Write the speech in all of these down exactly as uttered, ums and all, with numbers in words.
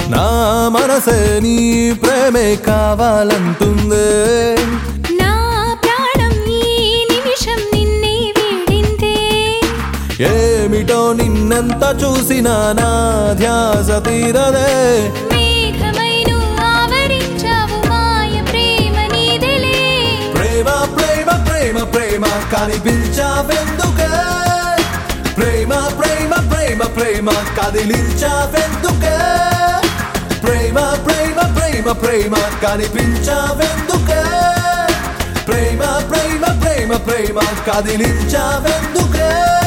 నా మనసే నీ ప్రేమే కావాలంటుందే నా ప్రాణం ఈ నిమిషం నిన్నే వీడిందే ఏమిటో నిన్నెంత చూసినా నా ధ్యాస తీరదే మేఘమై నువ్వు ఆవరించావు మాయ ప్రేమ నీదిలే ప్రేమ ప్రేమ ప్రేమ ప్రేమ కనిపించావెందుకే ప్రేమ ప్రేమ ప్రేమ ప్రేమ కదిలించావెందుకే ప్రేమ ప్రేమ ప్రేమ ప్రేమ కనిపించావెందుకే ప్రేమ ప్రేమ ప్రేమ ప్రేమ కదిలించావెందుకే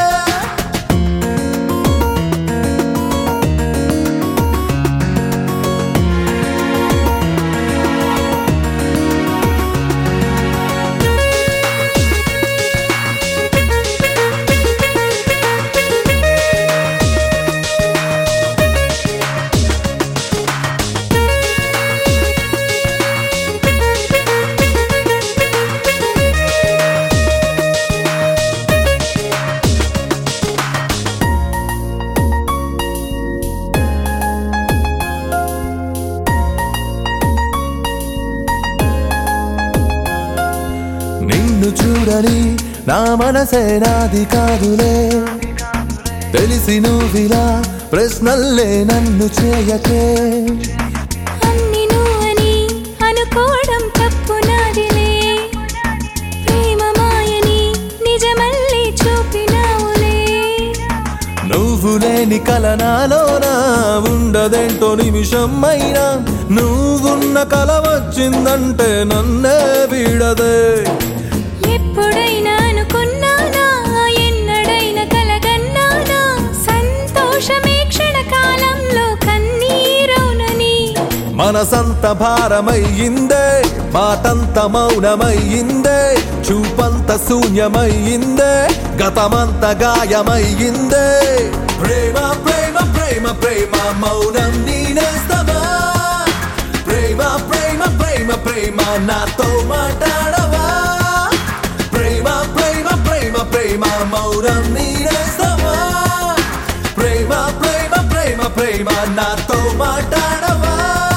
నిన్ను చూడని నా మనసే నాది కాదులే తెలిసి నువ్విలా ప్రశ్నల్లే నన్ను చేయకే అన్ని నువ్వని అనుకోవడం తప్పు నాదిలే ప్రేమ మాయని నిజమల్లి చూపినావులే నువ్వు లేని కల నాలోనా ఉండదేంటో నిమిషం అయినా నువ్వున్న కల వచ్చిందంటే నన్నే వీడదే ఎప్పుడైనా అనుకున్నానా ఎన్నడైనా కలగన్నానా సంతోషమే క్షణకాలంలో కన్నీరవునని మనసంత భారమయ్యిందే మాటంత మౌనమయ్యిందే చూపంత శూన్యమయ్యిందే గతమంత గాయమయ్యిందే ప్రేమ ప్రేమ ప్రేమ ప్రేమ మౌనం నీనేస్తమా ప్రేమ ప్రేమ ప్రేమ ప్రేమ నాతో మాట్లాడవా ప్రేమ ప్రేమ ప్రేమ ప్రేమ మౌనం నీనేస్తమా ప్రేమ ప్రేమ ప్రేమ ప్రేమ నాతో మాట్లాడవా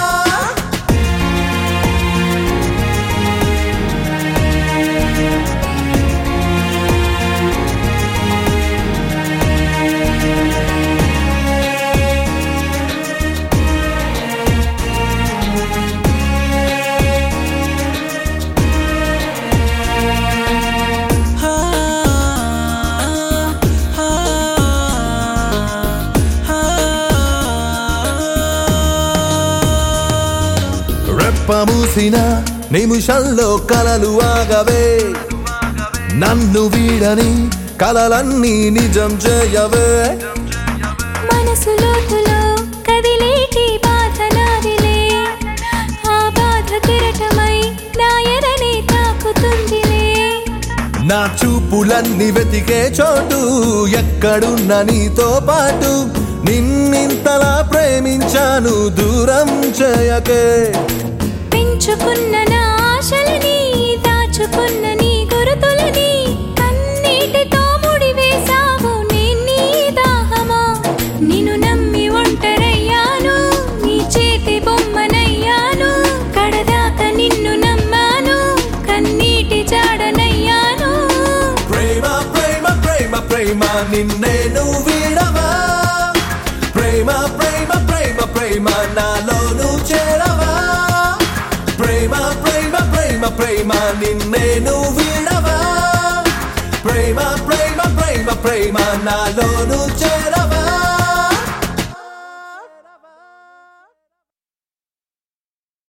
మూసిన నిమిషంలో కలలు ఆగవే నన్ను వీడని కలలన్నీ నిజం చేయవే మనసు లోతులో కదిలేటి బాధ నాదిలే ఆ బాధ కిరటమై నా ఎదనే తాకుతుందిలే నా చూపులన్నీ వెతికే చోటు ఎక్కడున్న నీతో పాటు నిన్నింతలా ప్రేమించాను దూరం చేయకే పెంచుకున్న నా ఆశలని దాచుకున్న నీ గురుతులని కన్నీటితో ముడివేశావు నీ దాహమా నిన్ను నమ్మి ఒంటరయ్యాను నీ చేతి బొమ్మనయ్యాను కడదాకా నిన్ను నమ్మాను కన్నీటి జాడనయ్యాను ప్రేమ ప్రేమ ప్రేమ ప్రేమ నిన్నే నువ్వు వీడవా ప్రేమ ప్రేమ ప్రేమ ప్రేమ నాలో నువ్వు చేరవా ప్రేమ ప్రేమ ప్రేమ ప్రేమ నిన్నే నువ్వు వీడవా ప్రేమ ప్రేమ ప్రేమ ప్రేమ నాలో నువ్వు చేరవా